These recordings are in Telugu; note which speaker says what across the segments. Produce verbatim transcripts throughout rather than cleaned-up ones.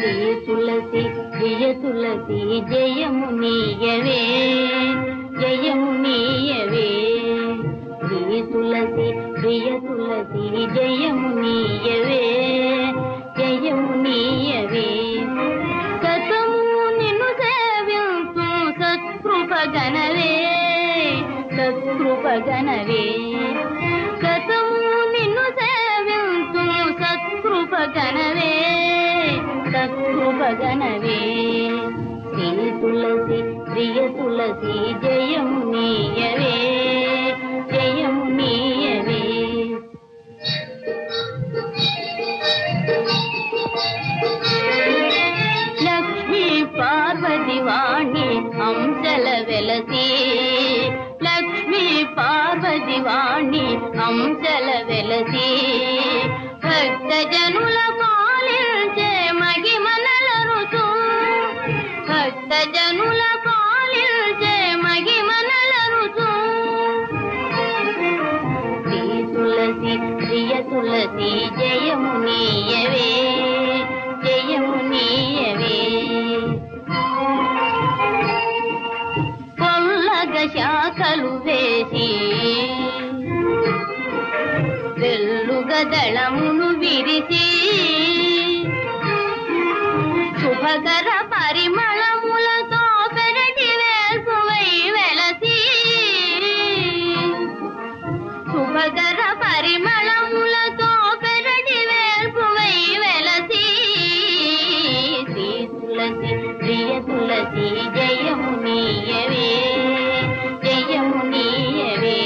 Speaker 1: శ్రీ తులసి ప్రియ తులసి జయము నీయవే జయము నీయవే శ్రీ తులసి ప్రియ తులసి జయము నీయవే జయము నీయవే సతము నిన్ను సేవింతు సత్కృపగణవే సత్కృపగణవే సతము నిన్ను సేవింతు సత్కృపగణవే సత్కృపగణవే శ్రీ తులసి ప్రియ తులసి జయము నీయవే జయము నీయవే లక్ష్మీ పార్వతి వాణి అంశల వెలసి లక్ష్మీ పార్వతి వాణి అంశల వెలసి భక్త జనుల పాలించే మహిమనల రుచు భక్త జనుల పాలించే మహిమనల రుచు శ్రీ తులసి ప్రియ తులసి జయము నీయవే జయము నీయవే పొల్లగ శాఖలు వేసి వెల్లుగదళమును విరిసి శుభకర పరిమళములతో పెరటి వేల్పువై వెలసి శుభకర పరిమళములతో పెరటి వేల్పువై వెలసి శ్రీ తులసి ప్రియ తులసి జయము నీయవే జయము నీయవే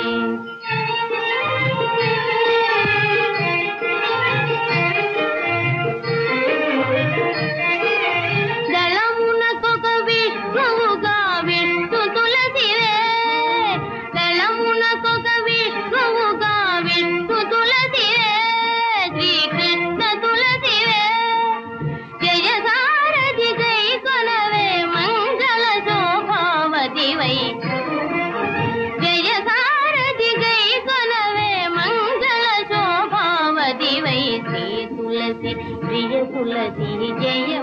Speaker 1: దళమునకొక విష్ణువుగా విష్ణు తులసివే దళమునకొక విష్ణువుగా విష్ణు తులసివే శ్రీకృష్ణ తులసివే జయ సారథి గై కొనవే మంగళ శోభావతివై జయ సారథి గై కొనవే మంగళ శోభావతివై శ్రీ తులసి ప్రియ తులసి జయ